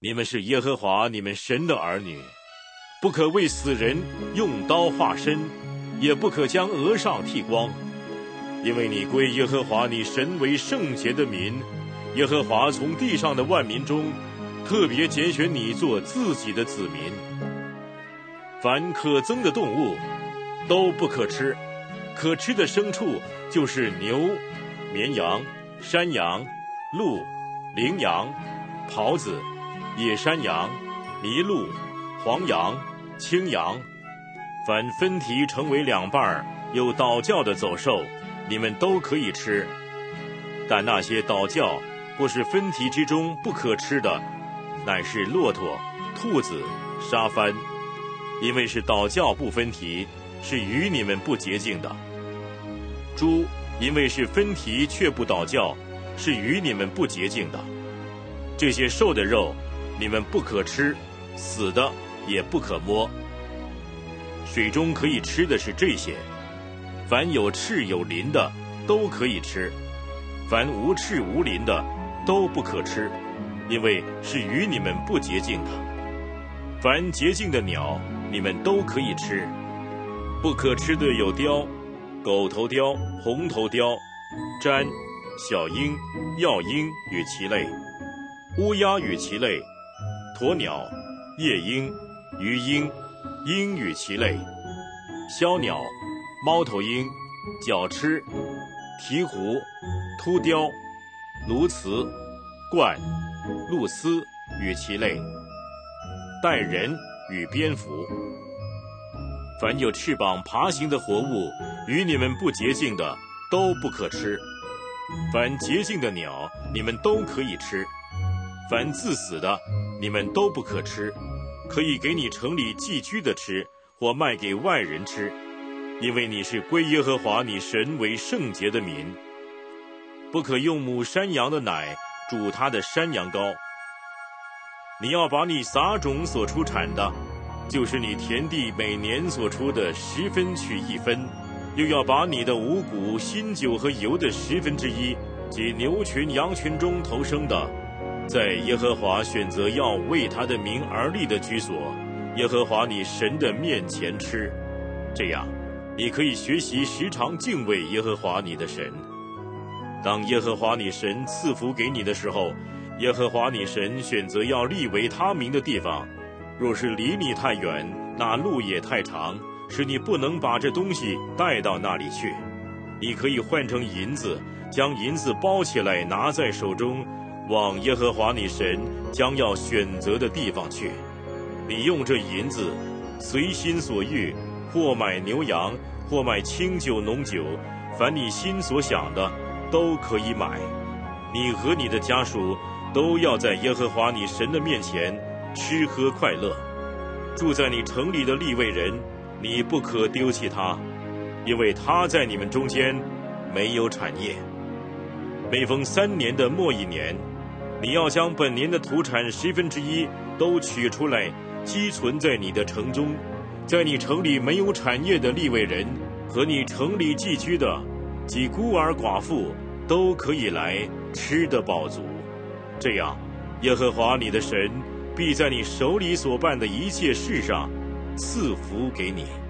你们是耶和华你们神的儿女，不可为死人用刀划身，也不可将额上剃光，因为你归耶和华你神为圣洁的民，耶和华从地上的万民中特别拣选你做自己的子民。凡可憎的动物都不可吃，可吃的牲畜就是牛、绵羊、山羊、鹿、羚羊、狍子、野山羊、麋鹿、黄羊、青羊。凡分蹄成为两半有倒教的走兽，你们都可以吃。但那些倒教或是分蹄之中不可吃的，乃是骆驼、兔子、沙番，因为是倒教不分蹄，是与你们不洁净的。猪因为是分蹄却不倒教，是与你们不洁净的。这些兽的肉你们不可吃，死的也不可摸。水中可以吃的是这些，凡有翅有鳞的都可以吃，凡无翅无鳞的都不可吃，因为是与你们不洁净的。凡洁净的鸟你们都可以吃，不可吃的有雕、狗头雕、红头雕、瞻、小鹰、药鹰与其类，乌鸦与其类，鸵鸟、夜鹰、鱼鹰、鹰与其类，枭鸟、猫头鹰、角鸱、鹈鹕、秃雕、鸬鹚、鹳、鹭鸶与其类，带人与蝙蝠。凡有翅膀爬行的活物，与你们不洁净的都不可吃。凡洁净的鸟你们都可以吃，凡自死的你们都不可吃，可以给你城里寄居的吃，或卖给外人吃，因为你是归耶和华你神为圣洁的民。不可用母山羊的奶煮它的山羊羔。你要把你撒种所出产的，就是你田地每年所出的10分取1分，又要把你的五谷、新酒和油的1/10，及牛群、羊群中头生的，在耶和华选择要为他的名而立的居所，耶和华你神的面前吃。这样，你可以学习时常敬畏耶和华你的神。当耶和华你神赐福给你的时候，耶和华你神选择要立为他名的地方，若是离你太远，那路也太长，使你不能把这东西带到那里去，你可以换成银子，将银子包起来拿在手中，往耶和华你神将要选择的地方去。你用这银子随心所欲，或买牛羊，或买清酒浓酒，凡你心所想的都可以买。你和你的家属都要在耶和华你神的面前吃喝快乐。住在你城里的利未人，你不可丢弃他，因为他在你们中间没有产业。每逢3年的末1年，你要将本年的土产1/10都取出来，积存在你的城中。在你城里没有产业的利未人和你城里寄居的，及孤儿寡妇，都可以来吃得饱足。这样，耶和华你的神必在你手里所办的一切事上赐福给你。